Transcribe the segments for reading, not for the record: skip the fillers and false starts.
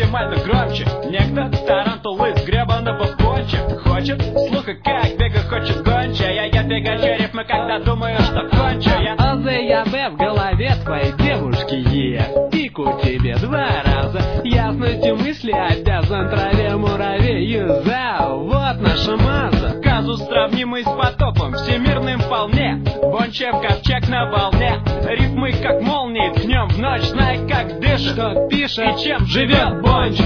максимально громче. Некто тарантул из гребаного понча хочет слуха, как бега хочет гонча. Я бегаю рифмы, когда думаю, что кончу. Я ОЗЯВ в голове твоей девушки Е. Пику тебе 2 раза. Ясностью мысли обязан траве муравею за. Вот наша масса. Казус сравнимый с потопом, всемирным вполне. Бончев ковчег на волне. Рифмы как молнии, днем в ночь, знай как дышит, Что пишет и чем живет Бонч.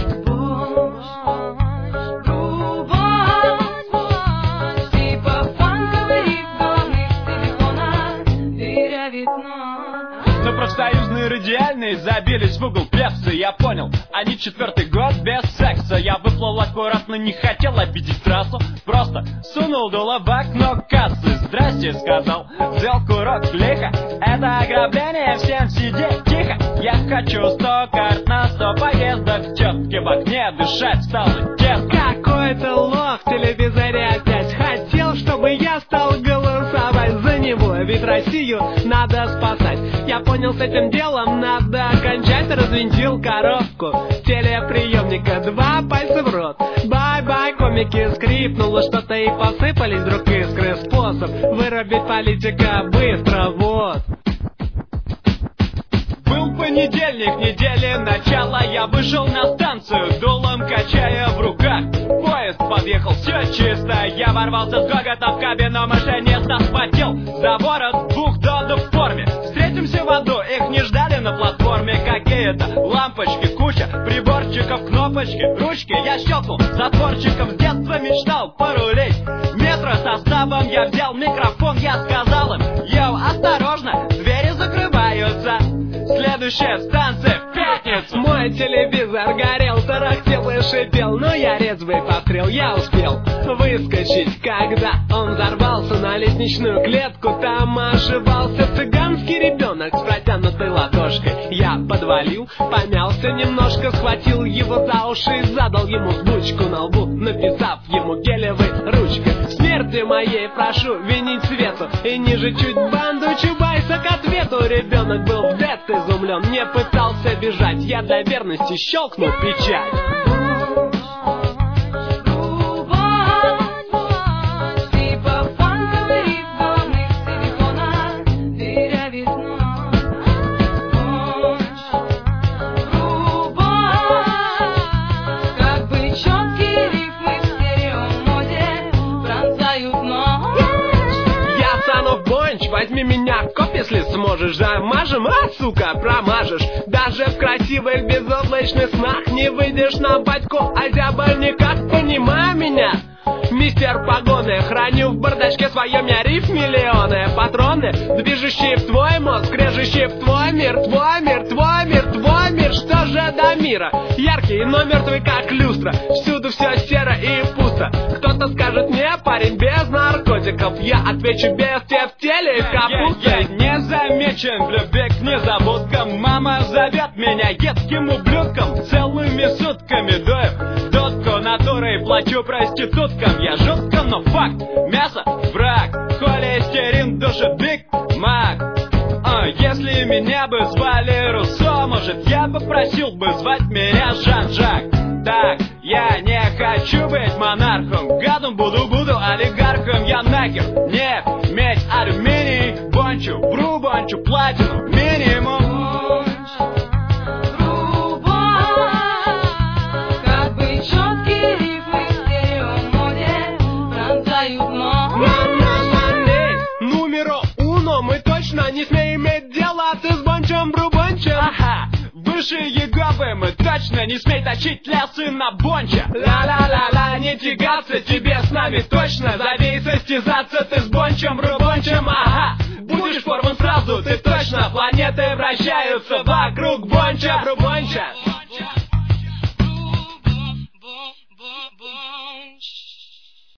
Но профсоюзные радиальные забились в угол певцы. Я понял, они 4-й год без секса. Я выплыл аккуратно, не хотел обидеть трассу. Просто сунул дуло в окно кассы. Здрасте, сказал, взял курок лихо. Это ограбление, всем сидеть тихо. Я хочу 100 карт на 100 поездок. Тетки в окне дышать стало тесно. Какой-то лох в телевизоре опять хотел, чтобы я стал голосовать за него. Ведь Россию надо спасать. Я понял, с этим делом надо кончать. Развинтил коробку телеприемника, 2 пальца в рот. Бай-бай, комики, скрипнуло что-то и посыпались вдруг искры. Способ вырубить политика быстро, вот. Был понедельник, недели начала. Я вышел на станцию, дулом качая в руках. Поезд подъехал, все чисто. Я ворвался с гогота в кабину машиниста. Схватил за ворот 2 додов в форме. Встретимся в аду, их не ждали на платформе. Какие-то лампочки, куча приборчиков, кнопочки, ручки. Я щелкнул затворчиком, с детства мечтал порулить. Метросоставом я взял микрофон, я сказал им: йоу, осторожно, двери закрываются. Следующая станция в пятницу. Мой телевизор горел, тарахтел и шипел, но я резвый пострел, я успел выскочить, когда он взорвался на лестничную клетку. Там ошивался цыганский ребенок с протянутой ладошкой. Я подвалил, помялся немножко, схватил его за уши и задал ему сбучку на лбу, написав ему гелевой ручкой: в смерти моей прошу винить свету. И ниже чуть банду Чубайса к ответу. Ребенок был в дед изумлен, не пытался бежать. Я для верности щелкнул печать. Возьми меня в коп, если сможешь. Замажем, сука, промажешь. Даже в красивых безоблачных снах не выйдешь на батьку Азяба никак. Понимай меня, мистер Погоны. Храню в бардачке своем я рифм миллионы. Патроны, движущие в твой мозг, режущие в твой мир. Твой мир, твой мир, твой мир. Что же до мира? Яркий, но мертвый как люстра. Всюду все серо и пусто. Кто-то скажет мне: парень без наркотиков. Я отвечу: без в теле и капуста. Я не замечен в любви к незабудкам. Мама зовет меня едким ублюдком. Целыми сутками дою дотку натурой, плачу проституткам. Я жутко, но факт, мясо враг, холестерин душит Биг Мак. Если меня бы звали Руссо, может, я попросил бы звать меня Жан-Жак. Так, я не хочу быть монархом, гадом буду олигархом. Я нахер, нефть, медь, алюминий, бончу, бру, бончу, платину, минимум. Не смей иметь дело ты с Бончем Брубончем. Ага, выше Еговы мы точно. Не смей точить лясы на Бонча. Ла-ла-ла-ла, не тягаться тебе с нами точно. Зови состязаться ты с Бончем Брубончем. Ага, будешь порван сразу ты точно. Планеты вращаются вокруг Бонча Брубонча.